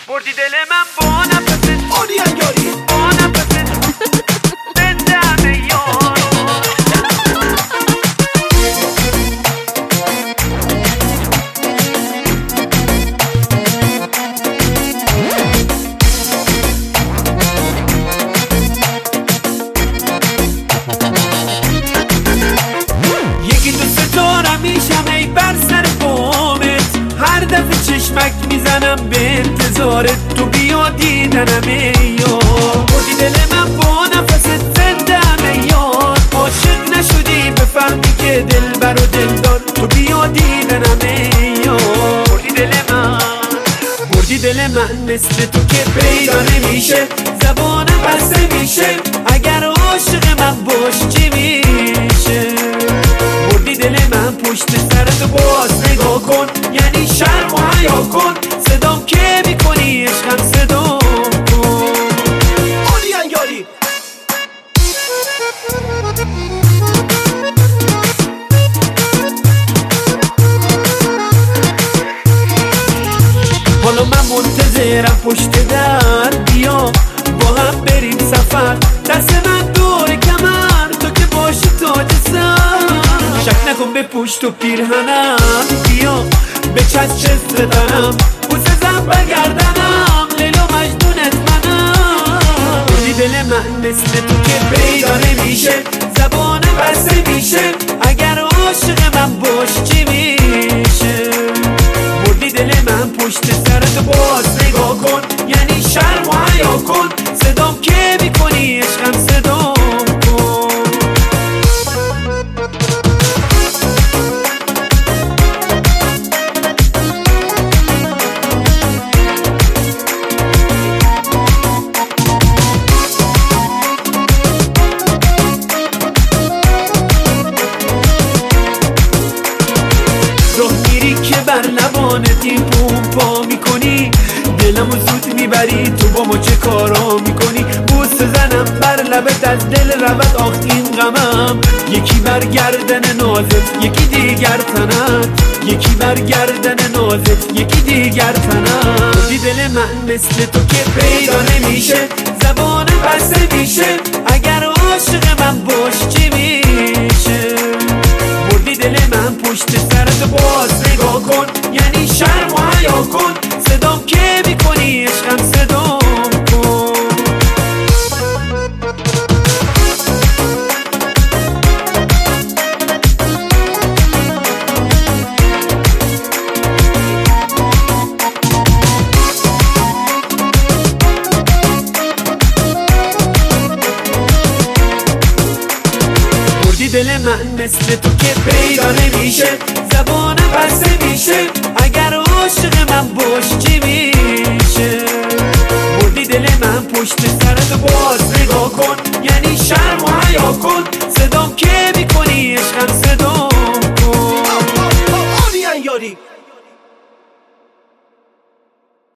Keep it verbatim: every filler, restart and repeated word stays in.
بردی دل من با نفست آنی انگاری با نفست زندم یار یکی دو ستاره میشم ای بر سر بامت، هر دفعه چشمک میزنم به انتظارت، تو بیا دیدنم ای یار. بردی دل من با نفست زندم ای یار، عاشق نشدی بفهمی که دل بر و دلدار، تو بیا دیدنم ای یار. بردی دل من بردی دل من مثل تو که پیدا نمیشه، زبانم بسته میشه اگر عاشق من باشی چی میشه. بردی دل من پشت سرت باز نگاه کن، یعنی شرم و حیا کن، صدام که میکنی عشقم صدام کن. آنی انگاری حالا من منتظرم پشت در، بیا با هم بریم سفر، دست من دور کمر تو که باشی تاج سر. شک نکن به پشت و پیرهنم، بیا به چشم تنم، بوسه زن برگردنم، لیل و مجنونت منم. بردی دل من مثل تو که پیدا نمیشه، زبانم بسته میشه اگر عاشق من باشی چی میشه. بردی دل من پشت سرت باز نگاه کن، یعنی شرم و حیا کن، صدام که میکنی عشقم صدام کن. راه میری که بر لبانتی پومپا میکنی، دلمو زود میبری، تو با ما چه کارا میکنی. بوسه زنم بر لبت از دل رود آخ این غمم، یکی بر گردن نازت یکی دیگر تنت، یکی بر گردن نازت یکی دیگر تنت. بردی دل من مثل تو که پیدا نمیشه، زبانم بسته میشه اگر عاشق من باشی چی میشه. بردی دل من پشت سرت باز نگاه کن، یعنی شرم و حیا کن، صدام که میکنی عشقم صدام کن. بردی دل من مثل تو که پیدا نمیشه، زبانم بسته میشه اگر عاشق من باشی چی میشه. بردی دل من پشت سرت باز نگاه کن، یعنی شرم و حیا کن، صدام که